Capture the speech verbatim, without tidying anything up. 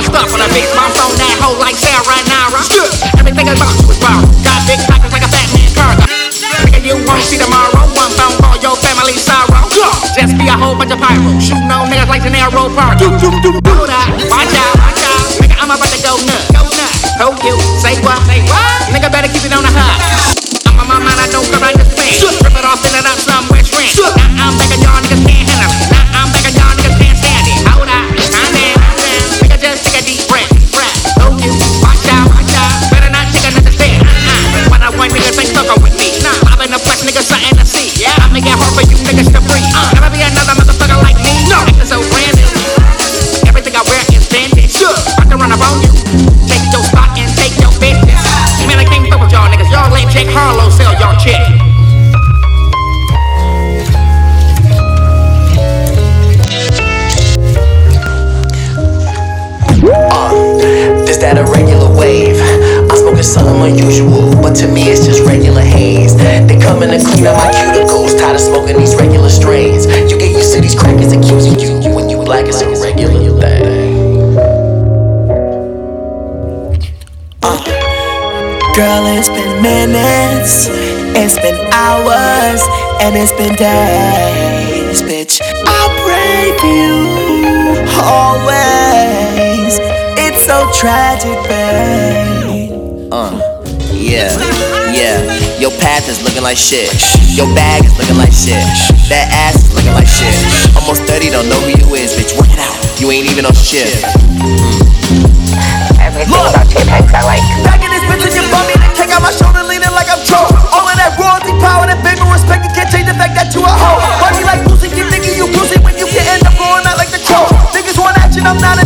was stuck on a bitch. Mom's on that hoe like Sarah Nara. Everything about you is borrowed. Got big pockets like a Batman Carter. Nigga, you won't see tomorrow. One phone call, your family sorrow. Just be a whole bunch of pyro. Shooting on niggas like De Niro Parker. Hold up, watch out, watch out. Nigga, I'm about to go nuts. Go nuts. Hold you, say what? Say what? Nigga, better keep it on the hub. I'm on my mind, I don't cause I just spin. Rip it off, fill it up somewhere shrink. Now I'm back and y'all niggas can't handle it. Now I'm back and y'all niggas can't stand it. Hold up, I'm in, I'm in. Nigga, just take a deep breath, breath. Hold you, watch out, watch out. Better not take another step. Uh-uh. One on one niggas ain't fucking with me. Nah, I'm in the flex, niggas something to see. Yeah, I make it hard for you niggas to breathe. Uh, never be another motherfucker like me. No, acting so brand new. Everything I wear is vintage. About to run up on you. Take your spot and take your business. Man, I can't fuck with y'all niggas. Y'all let Jake Harlow sell y'all chick. Uh, is that a regular wave? I'm smoking something unusual, but to me it's just regular haze. They coming to clean up my cuticles, tired of smoking these regular strains. You get used to these crackers accusing you when you like it's a regular thing. Uh. Girl, it's been minutes, it's been hours, and it's been days, bitch. I pray for you always. It's so tragic, babe. Uh, yeah, yeah. Your path is looking like shit. Your bag is looking like shit. That ass is looking like shit. Almost thirty, don't know who you is, bitch. Work it out. You ain't even on shift. Everything about your pecs I like. Back in this bitch and you bummy, then kick out my shoulder, leaning like I'm Joe. All of that royalty power, that big respect, you can't change the fact that you a hoe. Body like Lucy, keep thinking you Lucy when you can end up going out like the crow. Niggas want action, I'm not